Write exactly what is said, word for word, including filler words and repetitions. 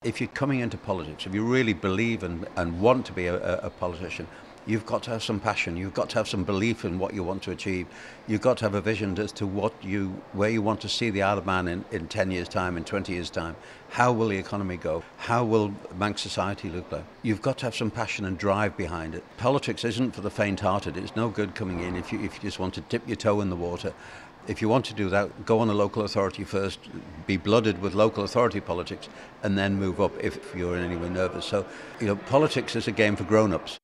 If you're coming into politics, if you really believe and, and want to be a, a politician, you've got to have some passion. You've got to have some belief in what you want to achieve. You've got to have a vision as to what you, where you want to see the Isle of Man in, in ten years' time, in twenty years' time. How will the economy go? How will Manx society look like? You've got to have some passion and drive behind it. Politics isn't for the faint-hearted. It's no good coming in if you, if you just want to dip your toe in the water. If you want to do that, go on a local authority first, be blooded with local authority politics, and then move up if you're in any way nervous. So, you know, politics is a game for grown-ups.